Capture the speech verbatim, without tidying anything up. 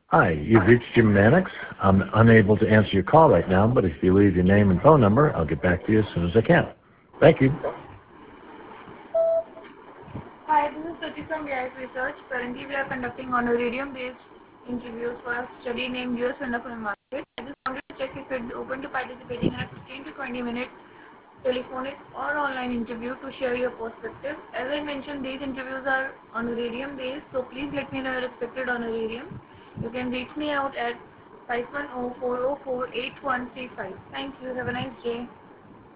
Hi, you've reached Jim Mannix. I'm unable to answer your call right now, but if you leave your name and phone number, I'll get back to you as soon as I can. Thank you. Hi, this is Sati from V I F Research. Currently, we are conducting honorarium-based interviews for a study named U S Wonderful Market. I just wanted to check if you'd be open to participating in a fifteen to twenty minute telephonic or online interview to share your perspective. As I mentioned, these interviews are honorarium-based, so please let me know your expected honorarium. You can reach me out at five one zero, four zero four, eight one three five. Thank you. Have a nice day.